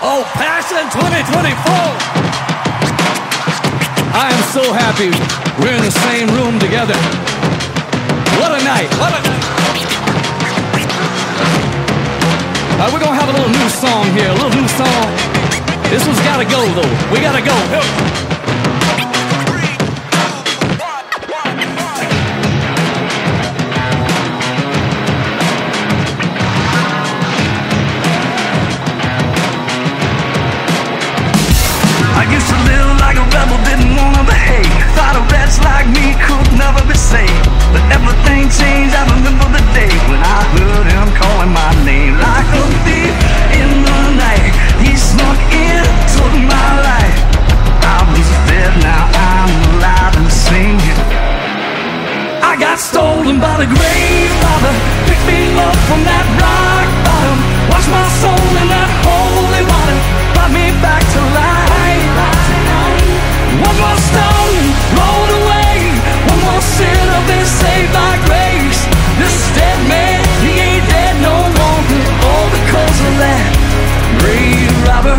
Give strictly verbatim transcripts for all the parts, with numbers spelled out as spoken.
Oh, Passion twenty twenty-four. I am so happy we're in the same room together. What a night. What a night. Uh, we're going to have a little new song here, a little new song. This one's got to go, though. We got to go. I used to live like a rebel, didn't wanna behave. Thought a wretch like me could never be saved. But everything changed, I remember the day when I heard him calling my name. Like a thief in the night, he snuck in, took my life. I was dead, now I'm alive and singing. I got stolen by the grave robber, picked me up from that rock bottom, washed my soul in that holy water, brought me back to life. One more stone rolled away, one more sinner been saved by grace. This dead man, he ain't dead no longer, all because of that grave robber.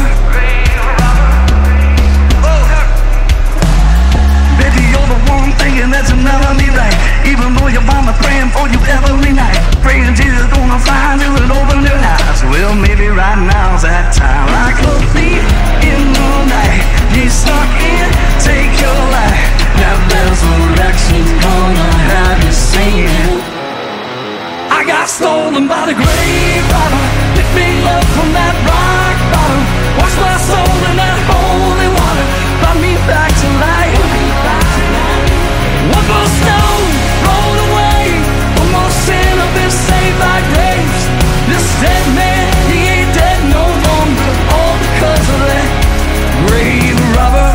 Baby, you're the one thinking that you'll never be right, even though your mama praying for you every night, praying Jesus gonna find you and open your eyes. Well, maybe right now's that time. Like a thief in the night, he snuck in, take your life. That resurrection's gonna have you singing. I got stolen by the grave robber, picked me up from that rock bottom, washed my soul in that holy water, brought me back to life. One more stone rolled away, one more sinner been saved by grace. This dead man, he ain't dead no longer, all because of that grave robber.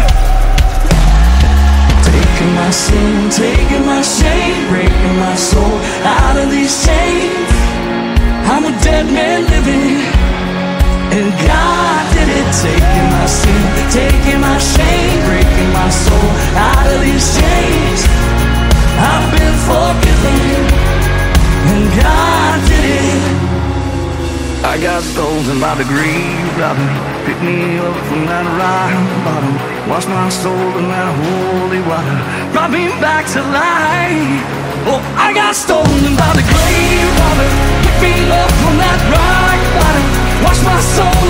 Taking my sin, taking my shame, breaking my soul out of these chains. I'm a dead man living, and God did it. Taking my sin, taking my shame, breaking my soul out of these chains. I've been forgiven, and God did it. I got stolen by the grave robber, picked me up from that rock bottom, washed my soul in that holy water, brought me back to life. Oh, I got stolen by the grave robber, picked me up from that rock bottom, washed my soul